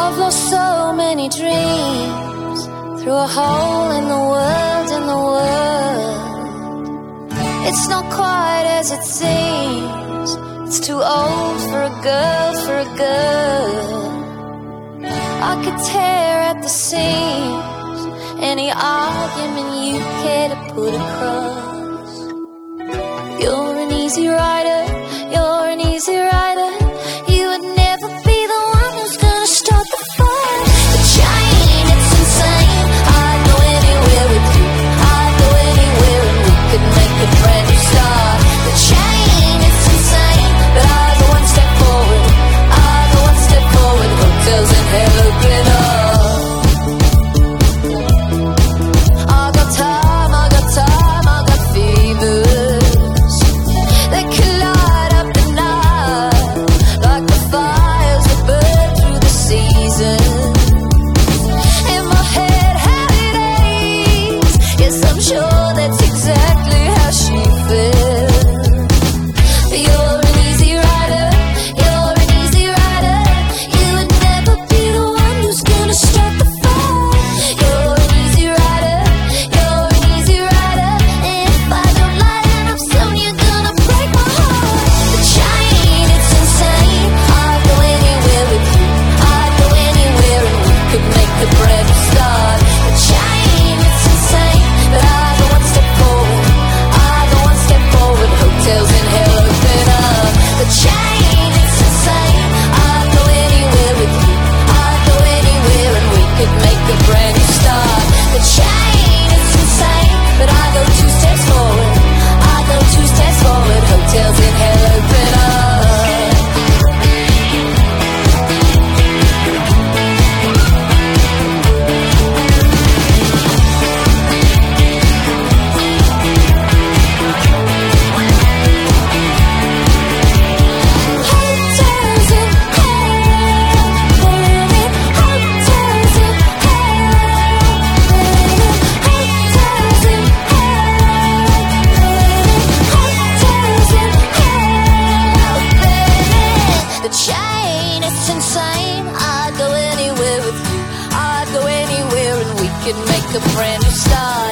I've lost so many dreams through a hole in the world, in the world. It's not quite as it seems. It's too old for a girl, for a girl. I could tear at the seams any argument you care to put across. You're an easy rider, you're an easy rider. You would never be the one who's gonna start the fire. The chain, it's insane. I'd go anywhere with you, I'd go anywhere and we could make a brand new start. The chain, it's insane, but I go one step forward, I go one step forward. Hotels in hell open up. I got time, I got time, I got fevers. They collide up the night like the fires that burn through the seasons. In my head, how it aches. Yes, I'm sure that's exactly how she feels. You're an easy rider, you're an easy rider. You would never be the one who's gonna start the fire. You're an easy rider, you're an easy rider. And if I don't lighten up soon, you're gonna break my heart. The chain, it's insane. I'd go anywhere with you, I'd go anywhere and we could make a brand new start. The chain, it's insane, but I go one step forward, I go one step forward. Hotels in hell open up. The chain, it's insane. I'd go anywhere with you, I'd go anywhere and we could make a brand new start. The chain, it's insane, but I go two steps forward, I go two steps forward. Hotels in hell open up. Hotels in hell, burning. Hotels in hell, burning. Hotels in hell, burning. The chain, it's insane. I'd go anywhere with you, I'd go anywhere and we could make a brand new start.